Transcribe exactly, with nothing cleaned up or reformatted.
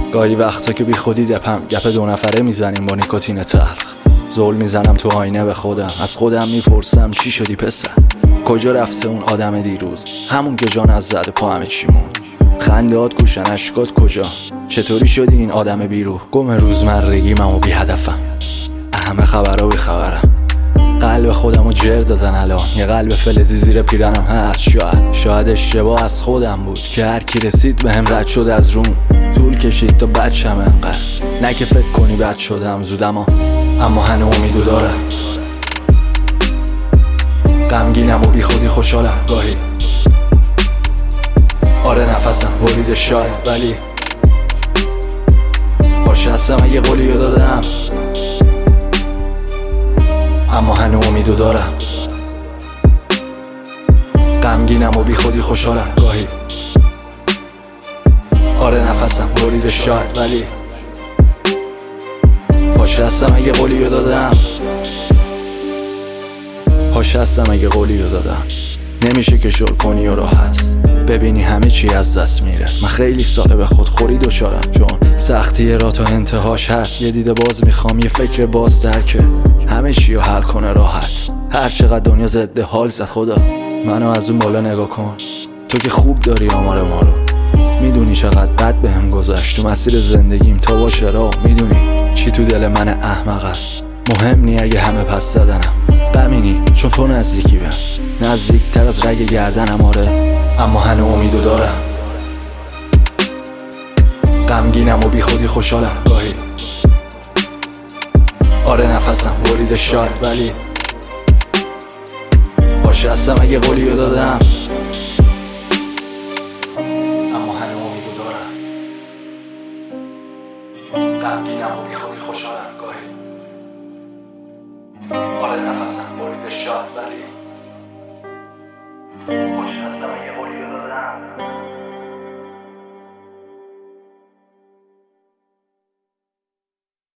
گاهی وقتا که بی خودی دپم گپ دو نفره میزنیم با نیکوتین تلخ. زول میزنم تو آینه به خودم، از خودم میپرسم چی شدی پسر؟ کجا رفته اون آدم دیروز، همون که جان از زد پا همه چی مون؟ خندهات کوشن اشکات کجا؟ چطوری شدی این آدم بیروح؟ گم روزمرگیم و بی هدفم، همه خبرها بی خبرم. قلب خودمو جر دادن الان، یه قلب فلزی زیر پیرنم هست. شاید شاید اشتباه از خودم بود که هر کی رسید بهم رد شد از روم. طول کشید تا بچم انقدر، نه که فکر کنی بد شدم زودم ها. اما هنو امیدو دارم، غمگینم و بی خودی خوشحالم گاهی. آره نفسم برید شاید، ولی باشه هستم اگه قولیو دادم. اما هنو امیدو دارم، غمگینم و بی خودی خوشحالم گاهی. آره نفسم برید شاید، ولی باشه هستم اگه قولیو دادم. باشه هستم اگه قولیو دادم. نمیشه که شل کنی و راحت ببینی همه چی از دست میره. من خیلی ساله به خودخوری دچارم، چون سختی را تا انتهاش هست. یه دیده باز میخوام، یه فکر باز درکه همه چی رو حل کنه راحت. هر چقدر دنیا ضد حال زد خدا منو از اون بالا نگاه کن. تو که خوب داری آمار ما رو، میدونی چقدر بد بهم گذشت تو مسیر زندگیم. تا باشه راه میدونی چی تو دل من احمق است. مهم نی اگه همه پس زدنم، غمینی چون تو نزدیکی بهم، نزدیک تر از رگ گردنم. آره اما هنو امیدو دارم، غمگینم و بی خودی خوشحالم گاهی. آره نفسم برید شاید، ولی باشه هستم اگه قولیو دادم. اما هنو امیدو دارم، غمگینم و بی خودی خوشحالم گاهی. آره نفسم برید شاید، ولی